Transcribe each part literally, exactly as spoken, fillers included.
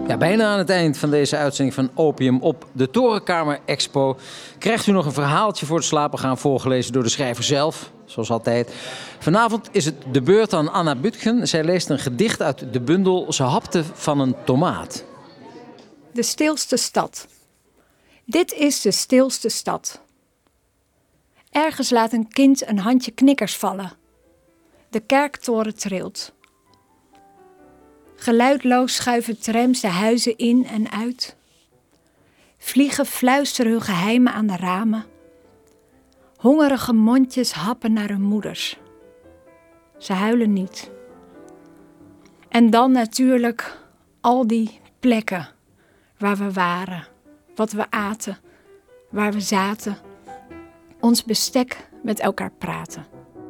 Ja, bijna aan het eind van deze uitzending van Opium op de Torenkamer Expo krijgt u nog een verhaaltje voor het slapen gaan voorgelezen door de schrijver zelf, zoals altijd. Vanavond is het de beurt aan Anna Butgen. Zij leest een gedicht uit de bundel Ze hapte van een tomaat. De stilste stad. Dit is de stilste stad. Ergens laat een kind een handje knikkers vallen. De kerktoren trilt. Geluidloos schuiven trams de huizen in en uit. Vliegen fluisteren hun geheimen aan de ramen. Hongerige mondjes happen naar hun moeders. Ze huilen niet. En dan natuurlijk al die plekken waar we waren, wat we aten, waar we zaten, ons bestek met elkaar praten.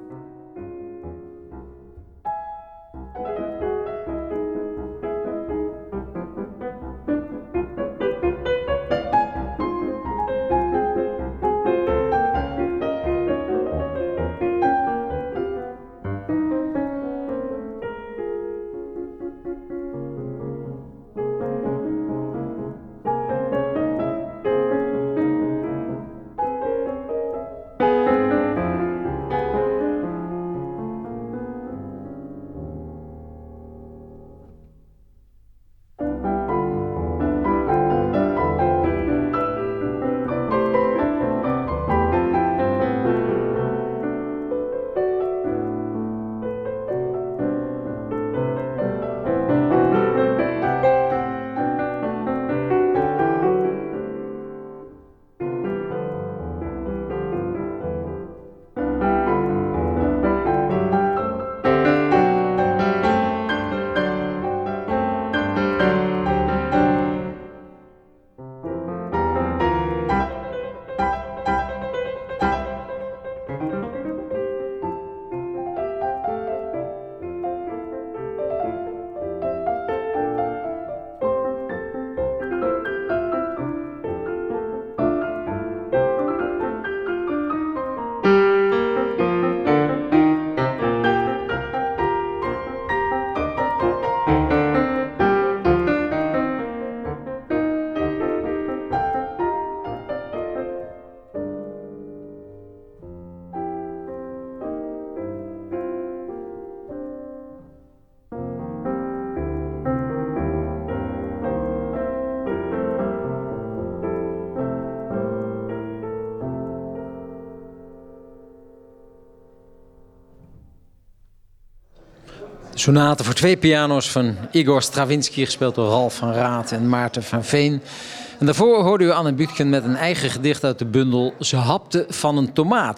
Sonate voor twee piano's van Igor Stravinsky, gespeeld door Ralf van Raat en Maarten van Veen. En daarvoor hoorde u Anna Butgen met een eigen gedicht uit de bundel Ze hapte van een tomaat.